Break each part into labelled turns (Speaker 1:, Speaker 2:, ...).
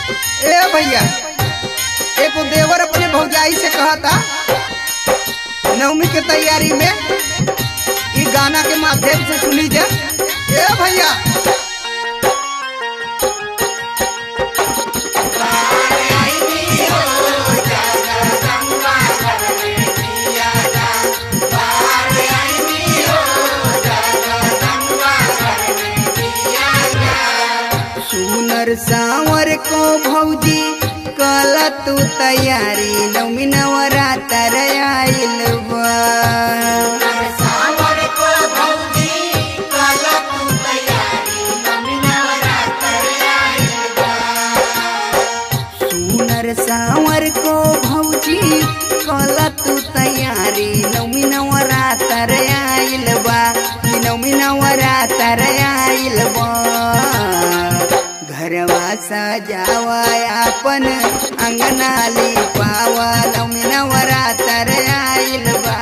Speaker 1: ए भैया, एक देवर अपने भौजाई से कहा था नवमी के तैयारी में ये गाना के माध्यम से सुनी जा। ए भैया, सुनर सांवर को भौजी कल तू तैयारी नवमी नवरात्र आइल बा। सुनर सांवर को भौजी कल तू तैयारी नवमी नवरात्र आइल बा। नवमी नवरात्र आइल बा। घरवा सजावा अपन अंगना लिपावा नवमी नवरात्र आइल बा।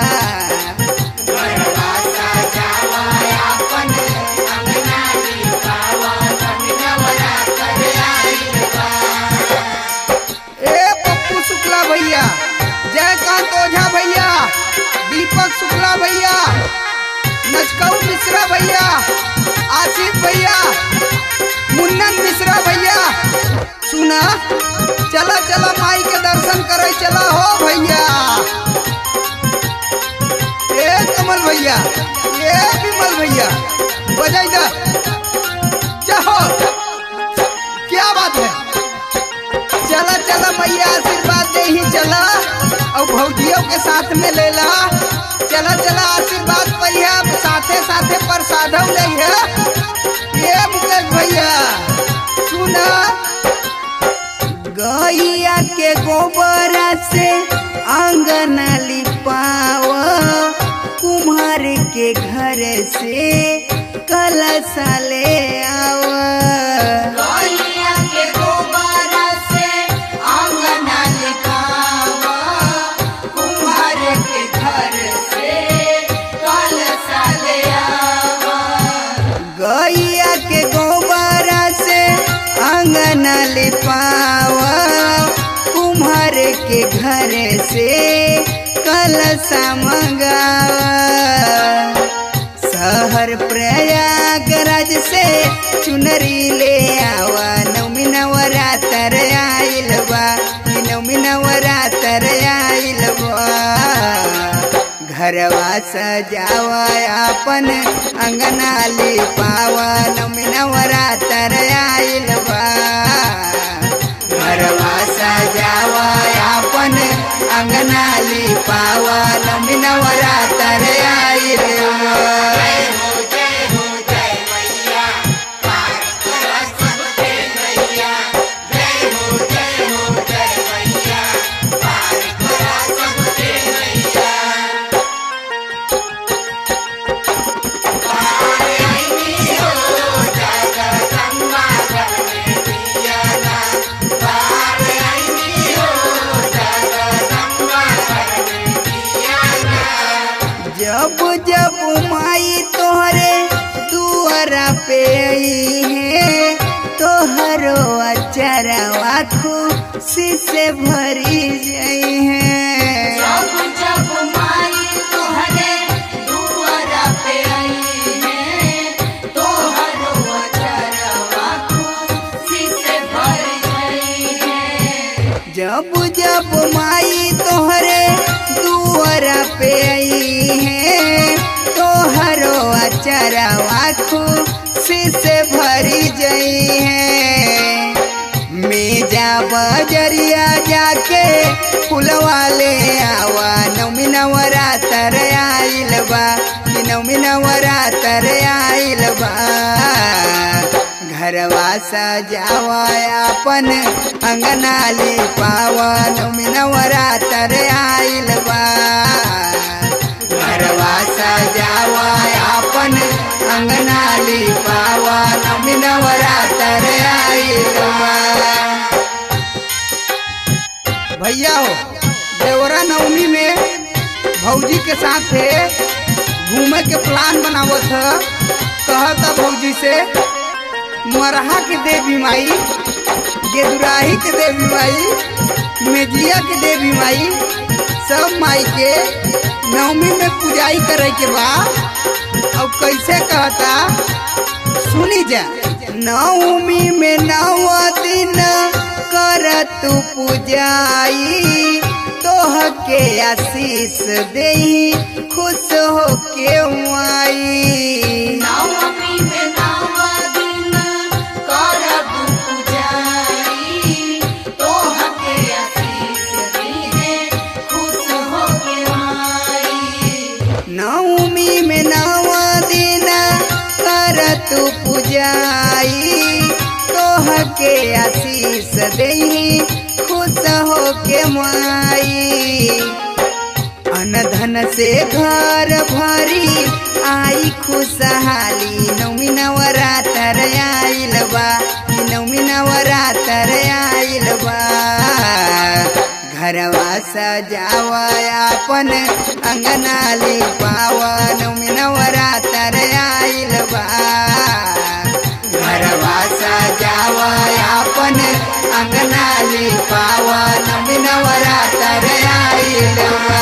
Speaker 1: घरवा सजावा अपन अंगना लिपावा नवमी नवरात्र आइल बा। ए पप्पू शुक्ला भैया, जयकांत ओझा भैया, दीपक शुक्ला भैया, नचकऊ मिश्रा भैया, आशीष भैया, मुन्नन मिश्रा भैया, सुना चला चला माई के दर्शन करे चला हो भैया। ए कमल भैया, ए विमल भैया, बजाई दा चाहो, क्या बात है। चला चला मैया आशीर्वाद दे ही चला और भौजियों के साथ में ले ला। चला चला आशीर्वाद भैया, साथे साथे प्रसादों ले है। ये मुकेश भैया सुना, गैया के गोबरा से आंगन लिपावा कुम्हार के घर से कलशा ले आवा। गैया के गोबरा से आंगन लिपावा कुम्हार के घर से कलशा ले आवा। गैया के गोबरा से आंगन लिपावा कुम्हार के घर से कलशा मंगावा। शहर प्रयागराज से चुनरी ले आवा नवमी नवरात्र आइल बा। नवमी नवरात्र आइल बा। घरवा सजावा अपन अंगना लिपावा नवमी नवरात्र आइल बा। घरवा सजावा अपन अंगना लिपावा नवमी नवरात्र आइल बा। जब जब माई तोहरे दुआरा पे आई है तोहरो अचरवा खुशी से भरी जाई है। जब जब माई तोहरे दुआरा पे आई है तोहरो अचरवा खुशी से भरी जाई है। जब जब माई तोहरे दुआरा पे आई है तोहरो अचरवा खुशी से भरी जाई है। मेजा बजरिया जाके फुलवा ले आवा नवमी नवरात्र आइल बा। नवमी नवरात्र आइल बा। घरवा सजावा अपन अंगना लिपावा नवमी नवरात्र आइल बा। घरवा सजावा अपन अंगना लिपावा नवमी नवरात्र आइल बा। भैया हो, देवरा नवमी में भौजी के साथ घूमे के प्लान बनावत है। कहता भौजी से मरहा के देवी माई गेदुरा माई, मेजिया के देवी माई, सब माई के नवमी में पूजाई करे के बा। और कैसे कहता सुनी जा। नवमी में 9 दिन कर तू पूजाई, तोह के आशीष देही खुश हो के माई।
Speaker 2: नवमी में 9 दिन करब पूजाई, तोह के आशीष देहे खुश हो के माई।
Speaker 1: नवमी में 9 दिन कर तू पूजाई, तोह के आशीष देही खुश हो के माई। अनधन से घर भरी आई खुशहाली, नवमी नवरात्र आइल बा, नवमी नवरात्र आइल बा। घरवा सजावा अपन अंगना लिपावा, नवमी नवरात्र आइल बा। घरवा सजावा अपन अंगना लिपावा, नवमी नवरात्र आइल बा।